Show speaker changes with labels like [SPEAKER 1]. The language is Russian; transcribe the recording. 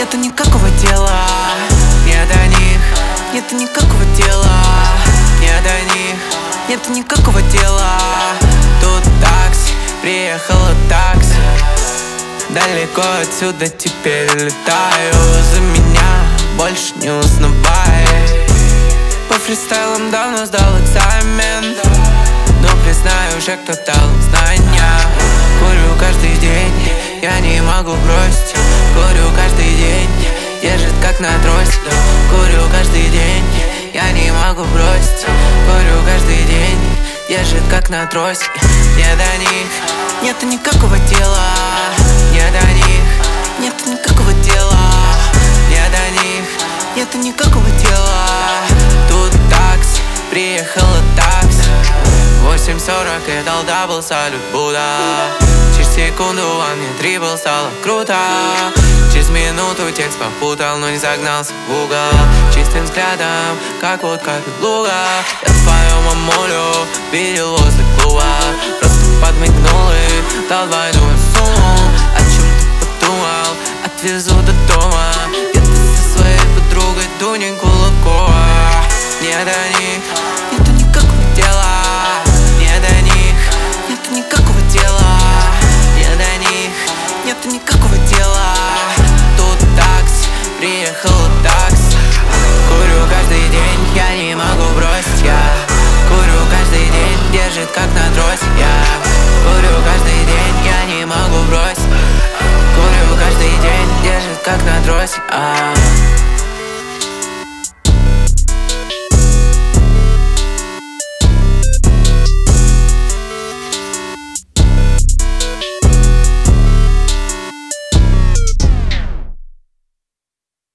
[SPEAKER 1] нету никакого дела. Не до них, нету никакого дела. Не до них, нету никакого дела. Тут такси, приехала такси. Далеко отсюда теперь летаю. За меня больше не узнавай. По фристайлам давно сдал экзамен, но признаю уже, кто дал знания. Курю каждый день, я не могу бросить. Курю каждый день, держит как на трость. Курю каждый день, я не могу бросить. Курю каждый день, держит как на трость. Не до них, нету никакого дела. Не до них, нету никакого дела. Не до них, нету никакого дела. Тут такси, приехала такси. 8:40 и дал дабл, салют, Будда. Через секунду во мне дрибл, стало круто. Через минуту текст попутал, но не загнался в угол. Чистым взглядом, как водка из луга. Я твою мамулю видел возле клуба. Просто подмигнул и дал двойную сумму. О чем ты подумал? Отвезу до дома. Где ты со своей подругой Дуней Кулакова? Не до них, нету никакого дела. Не до них, нету никакого дела. Не до них, нету никакого дела. Тут такси, приехала такси. Курю каждый день, я не могу бросить. Я курю каждый день, держит как на трость. Я курю каждый день, я не могу бросить. Курю каждый день, держит как на трость.